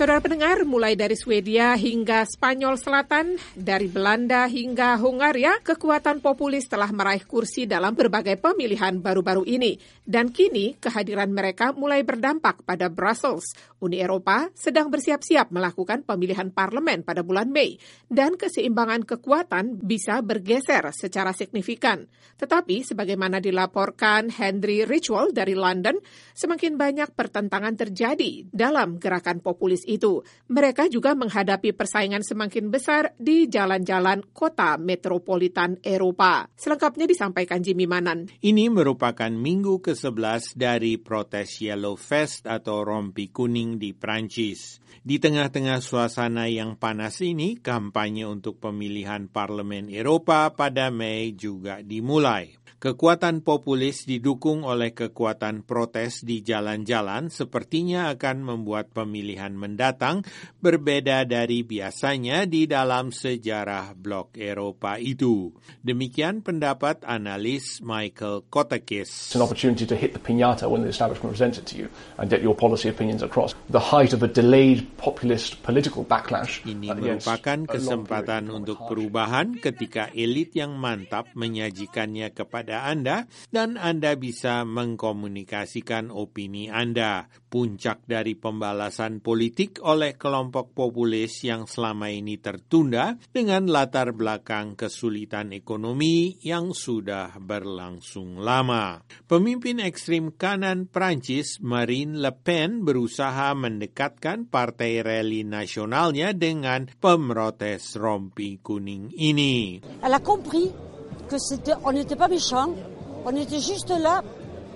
Saudara pendengar, mulai dari Swedia hingga Spanyol Selatan, dari Belanda hingga Hungaria, kekuatan populis telah meraih kursi dalam berbagai pemilihan baru-baru ini. Dan kini kehadiran mereka mulai berdampak pada Brussels. Uni Eropa sedang bersiap-siap melakukan pemilihan parlemen pada bulan Mei, dan keseimbangan kekuatan bisa bergeser secara signifikan. Tetapi, sebagaimana dilaporkan Henry Ridgwell dari London, semakin banyak pertentangan terjadi dalam gerakan populis itu. Mereka juga menghadapi persaingan semakin besar di jalan-jalan kota metropolitan Eropa. Selengkapnya disampaikan Jimmy Manan. Ini merupakan minggu ke-11 dari protes Yellow Vest atau rompi kuning di Prancis. Di tengah-tengah suasana yang panas ini, kampanye untuk pemilihan Parlemen Eropa pada Mei juga dimulai. Kekuatan populis didukung oleh kekuatan protes di jalan-jalan sepertinya akan membuat pemilihan mendatang berbeda dari biasanya di dalam sejarah blok Eropa itu. Demikian pendapat analis Michael Kotakis. It's an opportunity to hit the piñata when the establishment presents it to you and get your policy opinions across. The height of a delayed populist political backlash. Ini merupakan kesempatan untuk perubahan ketika elit yang mantap menyajikannya kepada Anda dan Anda bisa mengkomunikasikan opini Anda. Puncak dari pembalasan politik oleh kelompok populis yang selama ini tertunda dengan latar belakang kesulitan ekonomi yang sudah berlangsung lama. Pemimpin ekstrim kanan Prancis, Marine Le Pen, berusaha mendekatkan partai rally nasionalnya dengan pemrotes rompi kuning ini. Elle a compris que on n'était pas méchants, on était juste là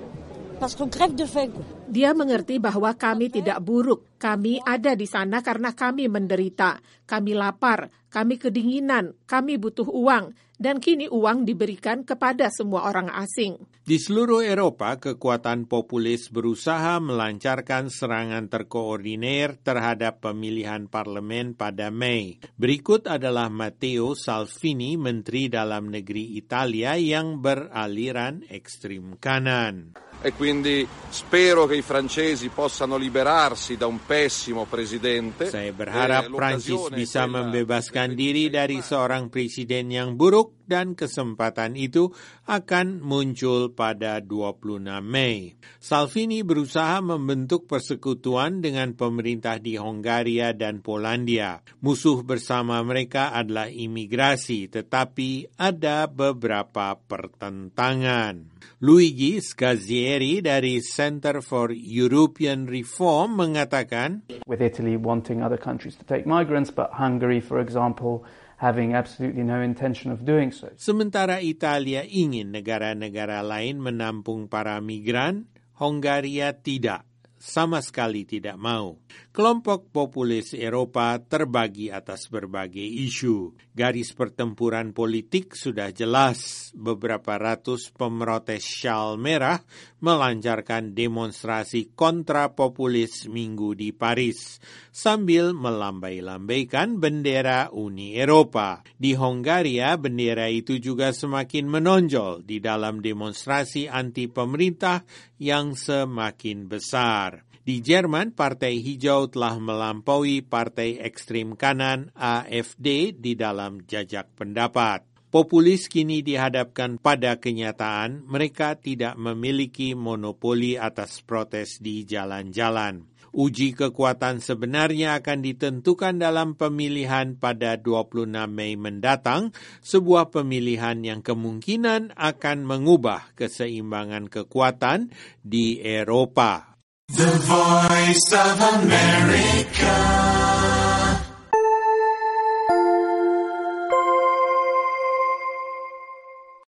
parce qu'on crève de faim. Dia mengerti bahwa kami tidak buruk. Kami ada di sana karena kami menderita. Kami lapar, kami kedinginan, kami butuh uang. Dan kini uang diberikan kepada semua orang asing. Di seluruh Eropa, kekuatan populis berusaha melancarkan serangan terkoordinir terhadap pemilihan parlemen pada Mei. Berikut adalah Matteo Salvini, Menteri Dalam Negeri Italia yang beraliran ekstrim kanan. E quindi spero che i francesi possano liberarsi da un pessimo presidente. Saya berharap Prancis bisa membebaskan diri dari seorang presiden yang buruk dan kesempatan itu akan muncul pada 26 Mei. Salvini berusaha membentuk persekutuan dengan pemerintah di Hongaria dan Polandia. Musuh bersama mereka adalah imigrasi, tetapi ada beberapa pertentangan. Luigi Scazieri dari Center for European Reform mengatakan, with Italy wanting other countries to take migrants, but Hungary, for example, having absolutely no intention of doing so. Sementara Italia ingin negara-negara lain menampung para migran, Hongaria tidak. Sama sekali tidak mau. Kelompok populis Eropa terbagi atas berbagai isu. Garis pertempuran politik sudah jelas. Beberapa ratus pemrotes syal merah melancarkan demonstrasi kontra populis Minggu di Paris, sambil melambai-lambaikan bendera Uni Eropa. Di Hongaria, bendera itu juga semakin menonjol di dalam demonstrasi anti pemerintah yang semakin besar. Di Jerman, Partai Hijau telah melampaui Partai Ekstrim Kanan AfD di dalam jajak pendapat. Populis kini dihadapkan pada kenyataan mereka tidak memiliki monopoli atas protes di jalan-jalan. Uji kekuatan sebenarnya akan ditentukan dalam pemilihan pada 26 Mei mendatang, sebuah pemilihan yang kemungkinan akan mengubah keseimbangan kekuatan di Eropa. The Voice of America.